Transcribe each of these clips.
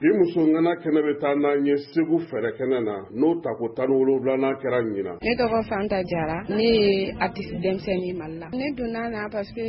bi muso ngana kɛnɛ bɛ taa n'an ye Segu fɛrɛ kɛnɛ na n'o ta ko 17 kɛra ɲina. Ne tɔgɔ Fanta Jara, ne ye artiste denmisɛnnin Mali la. Ne donna na parce que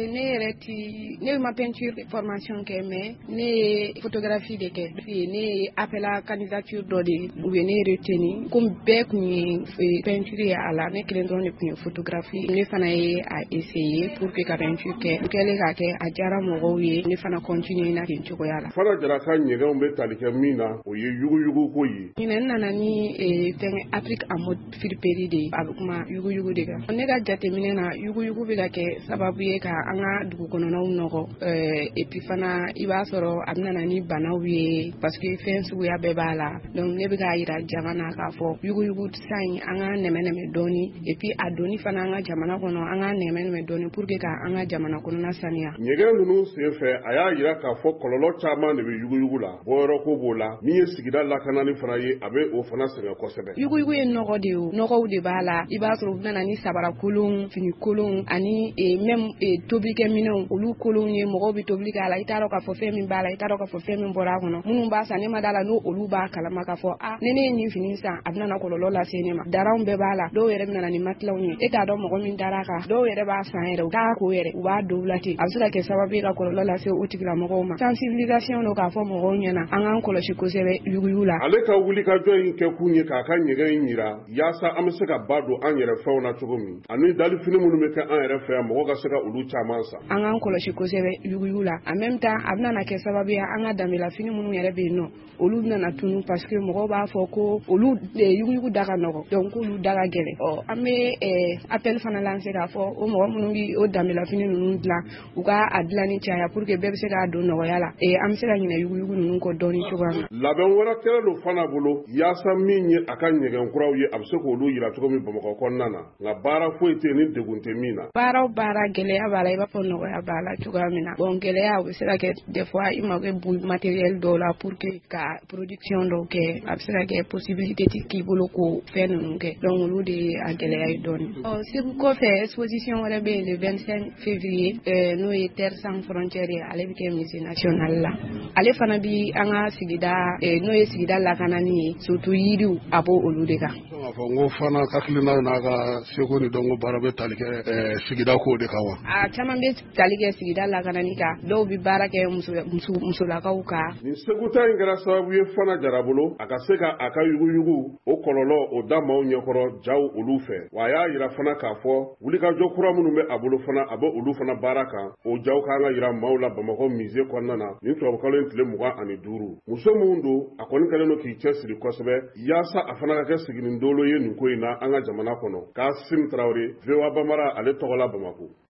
ne ma peinture formation kɛ mais ne ye photographie de kɛ. Ne ye appel à candidature dɔ de u ye ne retenir comme bɛɛ kun ye peinture ye a la ne kelen dɔrɔn de kun ye photographie. Ne fana ye a essayer pour que ka peinture kɛ. U kɛlen ka kɛ a jara mɔgɔw ye ne fana continuer na ten cogoya la. Fana Jara ka ɲɛgɛnw bɛ tali kɛ min na o ye yuguyugu ko ye. Ɲinɛ nana ni fɛn Afrique en mode fripérie de a bɛ kuma yuguyugu de kan. Ne ka jateminɛ na yuguyugu bɛ ka kɛ sababu ye ka an ka dugu kɔnɔnaw nɔgɔ et puis fana i b'a sɔrɔ a bɛna ni banaw ye parce que fɛn suguya bɛɛ b'a la donc ne bɛ k'a yira jama na k'a fɔ yuguyugu san an ka nɛmɛ dɔɔni et puis a doni fana an ka jamana kɔnɔ an ka nɛmɛ dɔɔni pour que ka an ka jamana kɔnɔna saniya. Ɲɛgɛn ninnu senfɛ a y'a yira k'a fɔ kɔlɔlɔ caman de bɛ yuguyugu la bɔyɔrɔ ko b'o la min ye sigida lakanani fana ye a bɛ o fana sɛgɛn kosɛbɛ. Yuguyugu ye nɔgɔ de ye nɔgɔw de b'a la i b'a sɔrɔ u bɛna ni sabara kolon fini kolon ani même tobilikɛ minɛnw olu kolon ye mɔgɔw bɛ tobili k'a la i t'a dɔn k'a fɔ fɛn min b'a la i t'a dɔn k'a fɔ fɛn min bɔra a kɔnɔ minnu b'a san ne ma d'a la n'o olu b'a kalama k'a fɔ ne ye nin fini san a bɛna kɔlɔlɔ lase ne ma daranw bɛɛ b'a la dɔw yɛrɛ bɛna ni matilaw ye e t'a dɔn mɔgɔ min dara a kan dɔw yɛrɛ b'a san yɛrɛ u t'a ko yɛrɛ u b'a dɔw la ten a bɛ se ka kɛ sababu ye ka kɔlɔlɔ lase o tigilamɔgɔw ma sensibilisation don k'a fɔ mɔgɔw ɲɛna an k'an kɔlɔsi kosɛbɛ yuguyugu la. Ale ka wulikajɔ in kɛ kun ye k'a ka ɲɛgɛn in yira yaasa an bɛ se ka ba don an yɛrɛ fɛnw na cogo min ani dalifini minnu bɛ kɛ an yɛrɛ fɛ yan mɔgɔ ka se ka olu caman san. An k'an kɔlɔsi kosɛbɛ yuguyugu la en même temps a bɛna kɛ sababu ye an ka danbelafini minnu yɛrɛ bɛ yen nɔ olu bɛna tunu parce que mɔgɔw b'a fɔ ko olu yuguyugu da ka nɔgɔ donc k'olu da ka gɛlɛn an bɛ appel fana lancer k'a fɔ o mɔgɔ minnu bɛ o danbelafini ninnu dilan u ka a dilan ni caya pour que bɛɛ bɛ se k'a don nɔgɔya la an bɛ se ka ɲinɛ yuguyugu ninnu kɔ dɔɔni cogoya min. Labɛn wɛrɛ kɛlen don fana bolo yaasa min ye a ka ɲɛgɛn kuraw ye a bɛ se k'olu yira cogo min Bamakɔ kɔnɔna na nka baara foyi tɛ ni degun tɛ min na. Baara gɛlɛya b'a la i b'a fɔ nɔgɔya b'a la cogoya min na bon gɛlɛya o bɛ se ka kɛ des fois i mago bɛ matériel dɔw la pour que ka production dɔw kɛ a bɛ se ka kɛ possibilité tɛ k'i bolo ko fɛn ninnu kɛ donc olu de ye a gɛlɛya ye dɔɔni. Segu kɔfɛ exposition wɛrɛ bɛ yen le 25 février n'o ye Terre sans frontières ye ale bɛ kɛ musée national la ale fana bi an ka sigida n'o ye sigida lakanani ye surtout yiriw a b'o olu de kan. A fɔ n ko fana hakilinaw n'a ka seko ni dɔnko baara bɛ tali kɛ sigida ko de kan wa. A caman bɛ tali kɛ sigida lakanani kan dɔw bɛ baara kɛ musolakaw kan. Nin Segu ta in kɛra sababu ye Fana Jara bolo a ka se ka a ka yuguyugu o kɔlɔlɔ o da maaw ɲɛkɔrɔ jaw olu fɛ wa a y'a yira fana k'a fɔ wulikajɔ kura minnu bɛ a bolo fana a bɛ olu fana baara kan o jaw kan ka yira maaw la Bamakɔ musée kɔnɔna na nin tubabukalo in tile 25 muso minnu don a kɔni kɛlen don k'i cɛsiri kosɛbɛ yaasa a fana ka kɛ siginindolo ye nin ko in na an ka jamana kɔnɔ Kasim Traoré VOA Bambara ale tɔgɔ la Bamako.